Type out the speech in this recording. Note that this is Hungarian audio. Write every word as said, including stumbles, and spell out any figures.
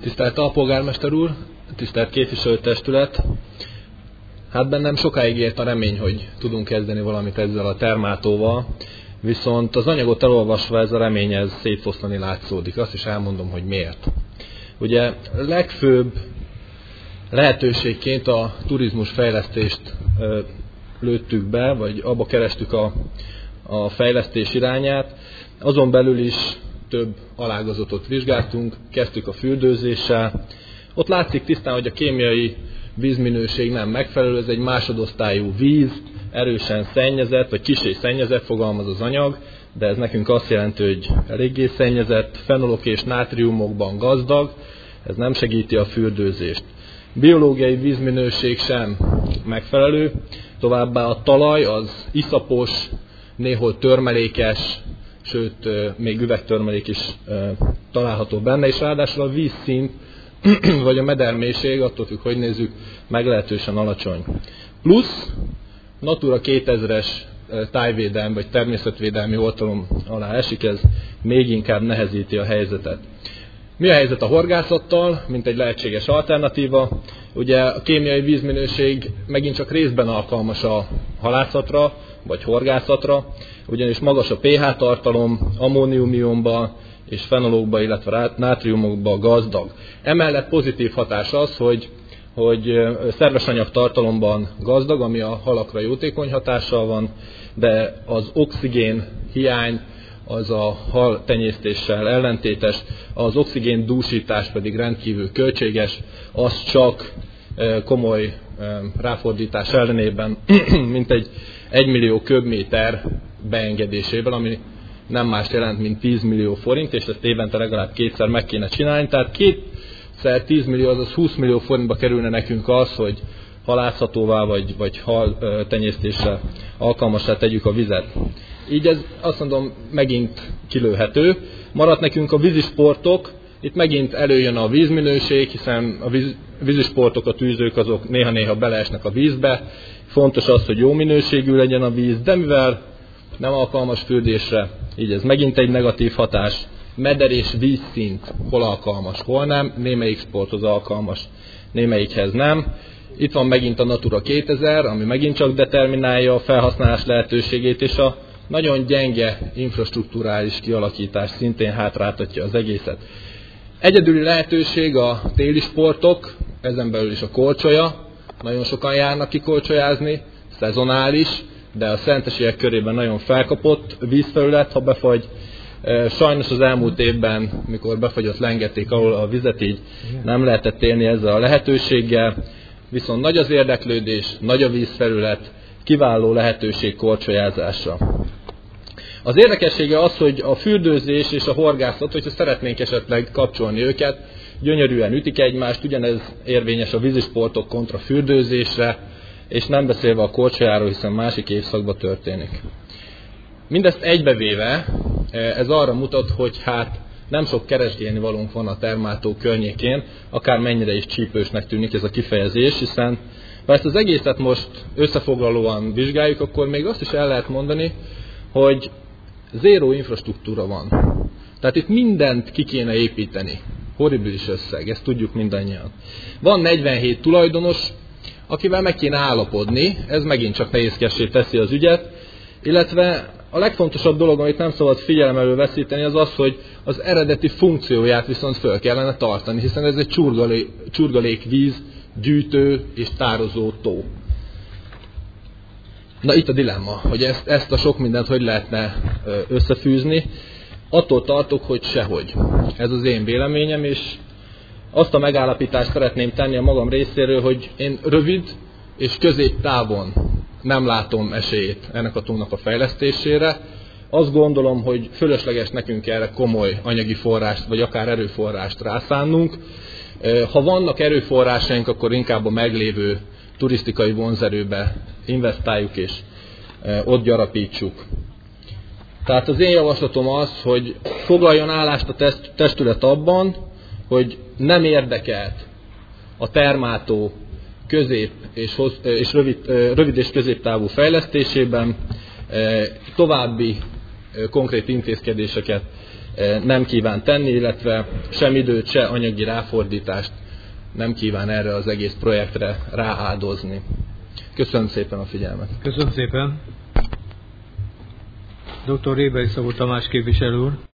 Tisztelt alpolgármester úr, tisztelt képviselőtestület! Hát bennem sokáig ért a remény, hogy tudunk kezdeni valamit ezzel a termátóval, viszont az anyagot elolvasva ez a remény ez szétfoszlani látszódik. Azt is elmondom, hogy miért. Ugye legfőbb lehetőségként a turizmus fejlesztést ö, lőttük be, vagy abba kerestük a, a fejlesztés irányát. Azon belül is több alágazatot vizsgáltunk, kezdtük a fürdőzéssel. Ott látszik tisztán, hogy a kémiai vízminőség nem megfelelő, ez egy másodosztályú víz, erősen szennyezett, vagy kissé szennyezett, fogalmaz az anyag, de ez nekünk azt jelenti, hogy eléggé szennyezett, fenolok és nátriumokban gazdag, ez nem segíti a fürdőzést. Biológiai vízminőség sem megfelelő, továbbá a talaj az iszapos, néhol törmelékes, sőt, még üvegtörmelék is található benne, és ráadásul a vízszint, vagy a medermélység, attól függ, hogy nézzük, meglehetősen alacsony. Plusz Natura kétezres tájvédelmi vagy természetvédelmi oltalom alá esik, ez még inkább nehezíti a helyzetet. Mi a helyzet a horgászattal, mint egy lehetséges alternatíva? Ugye a kémiai vízminőség megint csak részben alkalmas a halászatra, vagy horgászatra, ugyanis magas a pH tartalom, ammóniumionban és fenolokba, illetve nátriumokba gazdag. Emellett pozitív hatás az, hogy, hogy szerves anyag tartalomban gazdag, ami a halakra jótékony hatással van, de az oxigén hiány az a hal tenyésztéssel ellentétes, az oxigén dúsítás pedig rendkívül költséges, az csak komoly ráfordítás ellenében, mint egy egymillió köbméter beengedésével, ami nem más jelent, mint tíz millió forint, és ezt évente legalább kétszer meg kéne csinálni. Tehát kétszer tíz millió, azaz húsz millió forintba kerülne nekünk az, hogy halászhatóvá vagy, vagy hal tenyésztésre alkalmassá tegyük a vizet. Így ez azt mondom megint kilőhető. Maradt nekünk a vízisportok, itt megint előjön a vízminőség, hiszen a víz, vízisportok, a tűzők azok néha-néha beleesnek a vízbe. Fontos az, hogy jó minőségű legyen a víz, de mivel nem alkalmas fürdésre, így ez megint egy negatív hatás. Meder és vízszint hol alkalmas, hol nem, némelyik sporthoz alkalmas, némelyikhez nem. Itt van megint a Natura kétezer, ami megint csak determinálja a felhasználás lehetőségét, és a nagyon gyenge infrastrukturális kialakítás szintén hátráltatja az egészet. Egyedüli lehetőség a téli sportok, ezen belül is a korcsolya. Nagyon sokan járnak kikorcsolyázni, szezonális, de a szentesiek körében nagyon felkapott vízfelület, ha befagy. Sajnos az elmúlt évben, mikor befagyott, lengették alól a vizet, így nem lehetett élni ezzel a lehetőséggel. Viszont nagy az érdeklődés, nagy a vízfelület, kiváló lehetőség korcsolyázásra. Az érdekessége az, hogy a fürdőzés és a horgászat, hogyha szeretnénk esetleg kapcsolni őket, gyönyörűen ütik egymást, ugyanez érvényes a vízisportok kontra fürdőzésre, és nem beszélve a korcsolyáról, hiszen másik évszakban történik. Mindezt egybevéve ez arra mutat, hogy hát nem sok keresgélni valónk van a termátó környékén, akár mennyire is csípősnek tűnik ez a kifejezés, hiszen ha ezt az egészet most összefoglalóan vizsgáljuk, akkor még azt is el lehet mondani, hogy zéró infrastruktúra van. Tehát itt mindent ki kéne építeni. Horribilis összeg, ezt tudjuk mindannyian. Van negyvenhét tulajdonos, akivel meg kéne állapodni, ez megint csak nehézkessé teszi az ügyet, illetve a legfontosabb dolog, amit nem szabad figyelem elől veszíteni, az az, hogy az eredeti funkcióját viszont föl kellene tartani, hiszen ez egy csurgalék, csurgalékvíz, gyűjtő és tározó tó. Na itt a dilemma, hogy ezt, ezt a sok mindent hogy lehetne összefűzni. Attól tartok, hogy sehogy. Ez az én véleményem, és azt a megállapítást szeretném tenni a magam részéről, hogy én rövid és középtávon nem látom esélyét ennek a tónak a fejlesztésére. Azt gondolom, hogy fölösleges nekünk erre komoly anyagi forrást, vagy akár erőforrást rászánnunk. Ha vannak erőforrásaink, akkor inkább a meglévő turisztikai vonzerőbe investáljuk és ott gyarapítsuk. Tehát az én javaslatom az, hogy foglaljon állást a testület abban, hogy nem érdekelt a termátó közép és, hoz, és rövid, rövid és középtávú fejlesztésében, további konkrét intézkedéseket nem kíván tenni, illetve sem időt, se anyagi ráfordítást nem kíván erre az egész projektre rááldozni. Köszönöm szépen a figyelmet. Köszönöm szépen. doktor Rébai Szabó Tamás képviselő úr.